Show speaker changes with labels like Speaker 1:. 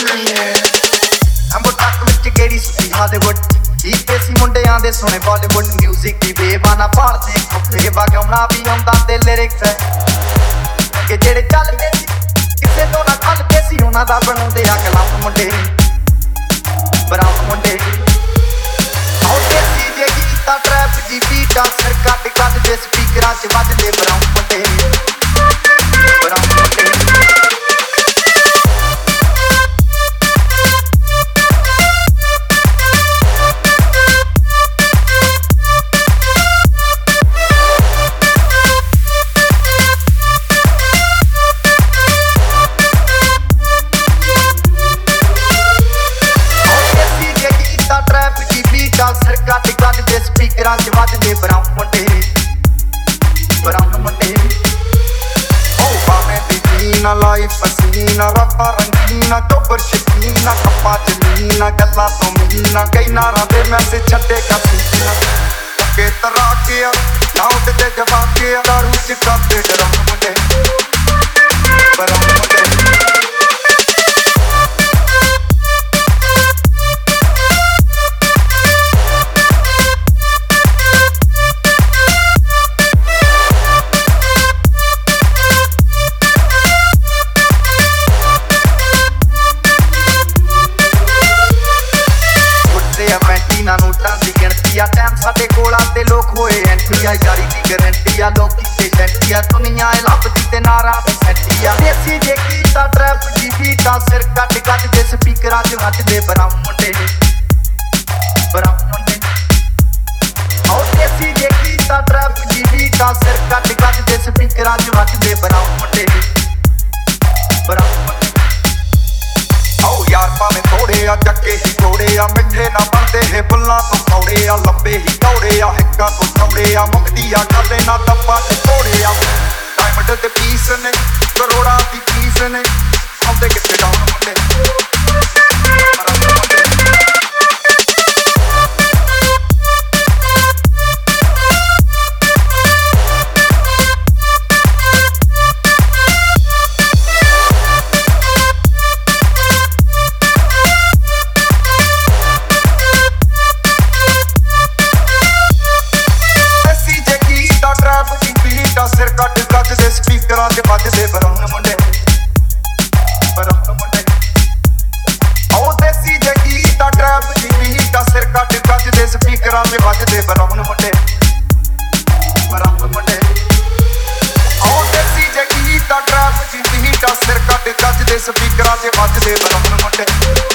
Speaker 1: ਅੰਬੋ ਟੱਕ ਵਿੱਚ ਗੇੜੀ ਸੁੱਤੀ ਹਾਲੀਵੁੱਡ ਕੀਤੇ ਸੀ ਮੁੰਡਿਆਂ ਦੇ ਸੋਹਣੇ ਬਾਲੀਵੁੱਡ ਮਿਊਜ਼ਿਕ ਦੀ ਬੇਵਾਨਾ ਭਾਲਦੇ ਖੋਫੇ ਵਗਾਉਣਾ ਵੀ ਆਉਂਦਾ ਤੇ ਲਿਰਿਕਸ ਹੈ ਕਿ ਜਿਹੜੇ ਚੱਲਦੇ ਸੀ ਕਿਸੇ ਤੋਂ ਨਾ ਖੱਲਦੇ ਸੀ ਉਹਨਾਂ ਦਾ ਬਣਾਉਂਦੇ ਆ ਕਲਾਮ ਮੁੰਡੇ ਬਰਾਉਨ ਮੁੰਡੇ ਆਉਂਦੇ ਸੀ ਜੇ ਗੀਤਾ ਟਰੈਪ ਜੀ ਬੀਟਾਂ ਸਿਰ ਕੱਢ ਕੱਢ ਦੇ ਸਪੀਕਰਾਂ 'ਚ ਵੱਜਦੇ ਬਰਾਉਨ ਮੁੰਡੇ ਬਰਾਉਨ ਮੁੰਡੇ ਸਿਰ ਕੱਢ ਕੱਢ ਦੇ ਸਪੀਕਰਾਂ 'ਚ ਵੱਜਦੇ ਬਰਾਉਨ ਮੁੰਡੇ ਬਰਾਉਨ ਮੁੰਡੇ ਓ ਬਾਵੇਂ ਦੀ ਜੀਨਾ ਲਾਈਫ ਪਸੀਨਾ ਰੱਬਾ ਰੰਗੀਨਾ ਟੋਬਰ ਸ਼ਕੀਨਾ ਕੱਪਾ ਚ ਨੀਨਾ ਗੱਲਾਂ ਤੋਂ ਮੀਨਾ ਕਈ ਨਾਰਾਂ ਦੇ ਮੈਸੇਜ ਛੱਡੇ ਕਾਸੀਨਾ ਕਿ ਤਰਾ ਕੇ ਲਾਉਡ ਤੇ ਜਵਾ ਕੇ ਦਾਰੂ ਚ ਕਰਦੇ ਡਰਾਉਨ ਮੁੰਡੇ ਬਰਾਉਨ ਮੁੰਡੇ ਨੋਟਾਂ ਦੀ ਗਿਣਤੀ ਆ ਟਾਈਮ ਸਾਡੇ ਕੋਲ ਆ ਤੇ ਲੋਕ ਹੋਏ ਐਂਟੀ ਆ ਯਾਰੀ ਦੀ ਗਰੰਟੀ ਆ ਲੋਕੀ ਤੇ ਸੈਂਟੀ ਆ ਦੁਨੀਆ ਇਹ ਲੱਭਦੀ ਤੇ ਨਾਰਾ ਵੀ ਸੈਂਟੀ ਆ ਦੇਸੀ ਜੇ ਕੀਤਾ ਟਰੈਪ ਜੀ ਬੀਟਾਂ ਸਿਰ ਕੱਢ ਕੱਢ ਦੇ ਸਪੀਕਰਾਂ 'ਚ ਵੱਜਦੇ ਬਰਾਉਨ ਮੁੰਡੇ ਬਰਾਉਨ ਮੁੰਡੇ ਆਓ ਦੇਸੀ ਜੇ ਕੀਤਾ ਟਰੈਪ ਜੀ ਬੀਟਾਂ ਸਿਰ ਕੱਢ ਕੱਢ ਦੇ ਸਪੀਕਰਾਂ 'ਚ ਵੱਜਦੇ ਬਰਾਉਨ ਮੁੰਡੇ ਬਰਾਉਨ ਮੁੰਡੇ ਆਓ ਯਾਰ ਭਾਵੇਂ ਥੋੜੇ ਆ ਚੱਕੇ ਹੀ ਕੋੜੇ ਆ ਮਿੱਠੇ ਨਾ ਬਣਦੇ ਇਹ ਬੁੱਲਾਂ ਤੋਂ ਕੌੜੇ ਆ ਲੰਬੇ ਹੀ ਦੌੜੇ ਆ ਹਿੱਕਾਂ ਤੋਂ ਚੌੜੇ ਆ ਮੁਕਦੀ ਆ ਗੱਲੇ ਨਾ ਦੱਬਾਂ ਤੇ ਤੋੜੇ ਆ ਡਾਇਮੰਡ ਦੇ ਪੀਸ ਨੇ ਕਰੋੜਾਂ ਦੀ ਫੀਸ ਨੇ ਆਉਂਦੇ ਕਿੱਥੇ ਡਾਉਨ ਮੁੰਡੇ ਸਿਰ ਕੱਢ ਕੱਢ ਦੇ ਸਪੀਕਰਾਂ 'ਚ ਵੱਜਦੇ ਬਰਾਉਨ ਮੁੰਡੇ ਬਰਾਉਨ ਮੁੰਡੇ ਆਓ ਦੇਸੀ ਜੇ ਗੀਤਾ ਟਰੈਪ ਦੀ ਬੀਟਾਂ ਸਿਰ ਕੱਢ ਕੱਢ ਦੇ ਸਪੀਕਰਾਂ 'ਚ ਵੱਜਦੇ ਬਰਾਉਨ ਮੁੰਡੇ ਬਰਾਉਨ ਮੁੰਡੇ ਆਓ ਦੇਸੀ ਜੇ ਗੀਤਾ ਟਰੈਪ ਦੀ ਬੀਟਾਂ ਸਿਰ ਕੱਢ ਕੱਢ ਦੇ ਸਪੀਕਰਾਂ 'ਚ ਵੱਜਦੇ ਬਰਾਉਨ ਮੁੰਡੇ